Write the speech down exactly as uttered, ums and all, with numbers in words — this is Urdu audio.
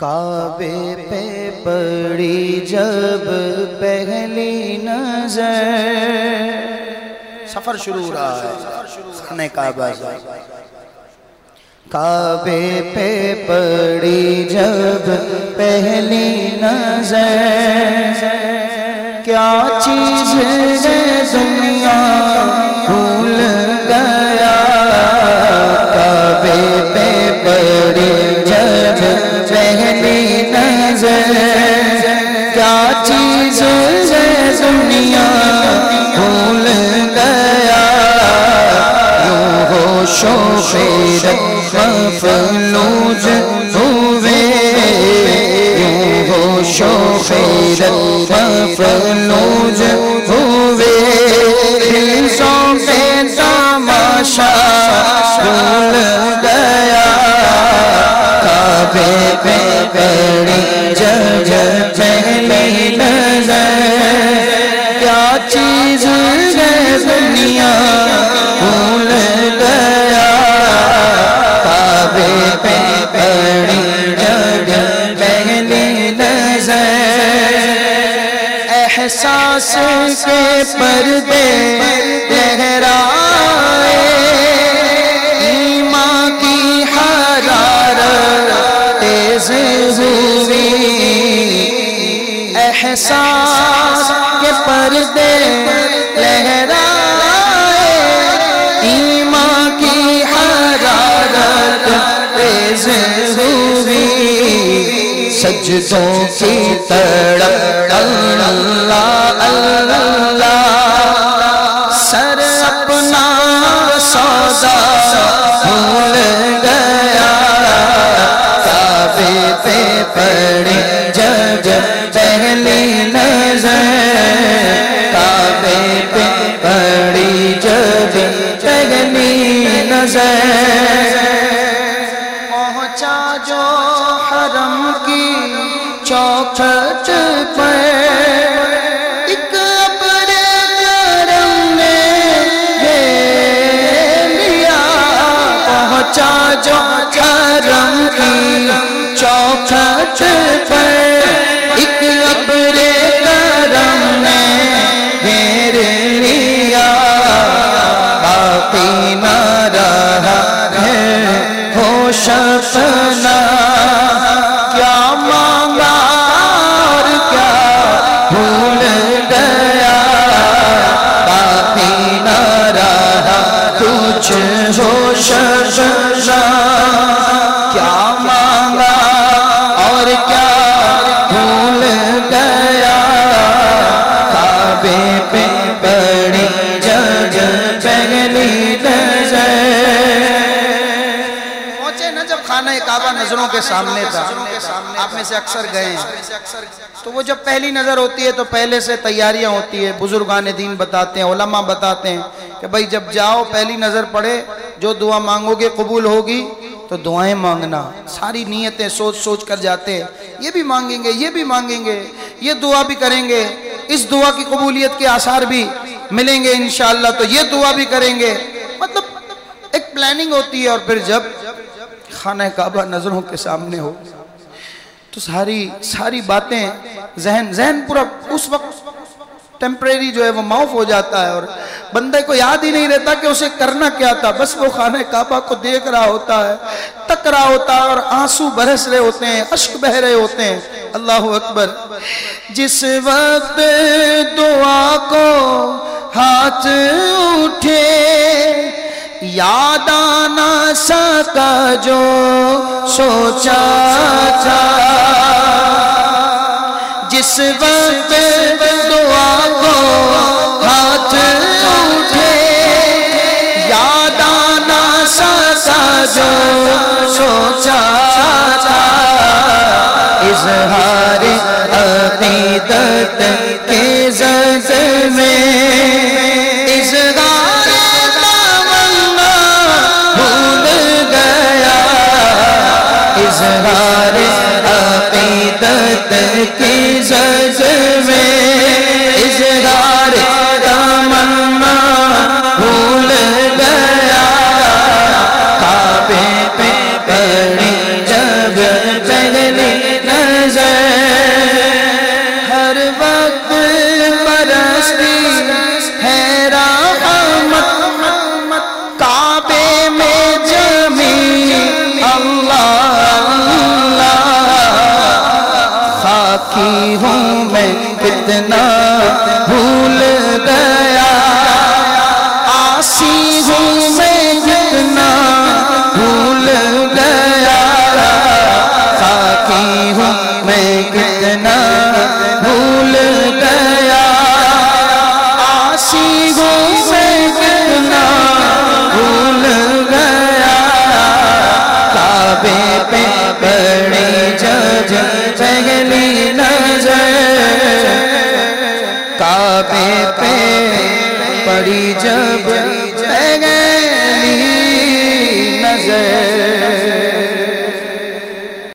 کعبے پہ پڑی جب پہلی نظر، سفر شروع ہو رہا ہے خانہ کعبہ سے۔ کعبے پہ پڑی جب پہلی نظر، کیا چیز ہے دنیا بھول گیا۔ کعبے پہ پڑی جب پہلی نظر، کیا چیز ہے دنیا بھول گیا۔ یوں ہوش و خیرت مفلوج ہوئے، یوں ہوش و خیرت مفلوج ہوئے، خیزوں پہ تماشا بھول گیا۔ کعبے پہ پڑی جب پہلی نظر، کیا چیز ہے دنیا بھول گیا۔ کعبے پہ پڑی جب پہلی نظر، احساس کے پردے لہرائے، ایمان کی حرارت تیز ہوئی۔ احساس کے پردے لہرائے، ایمان کی حرارت تیز ہوئی۔ سجدوں کی تڑپ اللہ اللہ، سر اپنا سودا بھول گیا۔ کعبے پہ پڑی جب پہلی نظر، کعبے پہ پڑی جب پہلی نظر، پہنچا جو حرم کی چوکھٹ پر، ایک ابر کرم نے گھیر لیا۔ پہنچا جو حرم کی چوکھٹ پر، ایک ابر کرم نے گھیر لیا۔ باقی نہ رہا ہے ہوش اپنا، کیا مانگا اور کیا بھول گیا۔ باقی نہ رہا کچھ ہوش اپنا، کیا مانگا اور کیا بھول گیا۔ کعبے پہ پڑی جب پہلی نظر، پہنچے نا جب خانہ کعبہ نظروں کے سامنے تھا، آپ میں سے اکثر گئے ہیں، تو وہ جب پہلی نظر ہوتی ہے تو پہلے سے تیاریاں ہوتی ہے۔ بزرگان دین بتاتے ہیں، علماء بتاتے ہیں کہ بھائی جب جاؤ پہلی نظر پڑے، جو دعا مانگو گے قبول ہوگی تو دعائیں مانگنا۔ ساری نیتیں سوچ سوچ کر جاتے ہیں، یہ بھی مانگیں گے، یہ بھی مانگیں گے، یہ دعا بھی کریں گے، اس دعا کی قبولیت کے آثار بھی ملیں گے انشاءاللہ، تو یہ دعا بھی کریں گے۔ مطلب ایک پلاننگ ہوتی ہے، اور پھر جب خانہ کعبہ نظروں کے سامنے ہو تو ساری ساری باتیں ذہن ذہن پورا اس وقت ٹیمپریری جو ہے وہ معاف ہو جاتا ہے، اور بندے کو یاد ہی نہیں رہتا کہ اسے کرنا کیا تھا، بس وہ خانہ کعبہ کو دیکھ رہا ہوتا ہے، تک رہا ہوتا ہے، اور آنسو برس رہے ہوتے ہیں، اشک بہ رہے ہوتے ہیں۔ اللہ اکبر۔ جس وقت دعا کو ہاتھ اٹھے، یاد آنا سکا جو سوچا تھا۔ جس وقت دعا کو ہاتھ اٹھے، یاد آنا سکا جو سوچا تھا۔ اظہار عقیدت کے زد میں، اظہار تمنا بھول گیا۔ اظہار عقیدت کی زد میں، اظہار تمنا بھول گیا۔ کعبے پہ پڑی جب پہلی ہوں میں کتنا